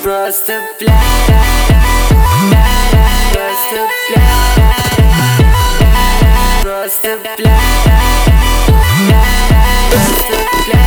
Просто пляж, просто пляж, просто пляж, просто пляж.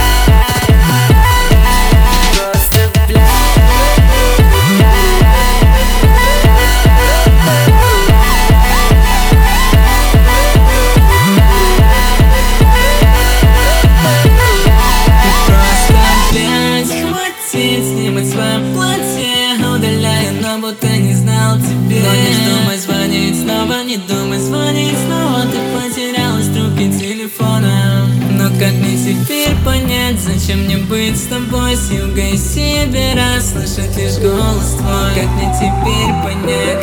Снимать свое платье, удаляя, но будто не знал тебя. Но не думай звонить снова, не думай звонить снова. Ты потерялась в трубке телефона. Но как мне теперь понять, зачем мне быть с тобой с юга и севера, слышать лишь голос твой? Как мне теперь понять?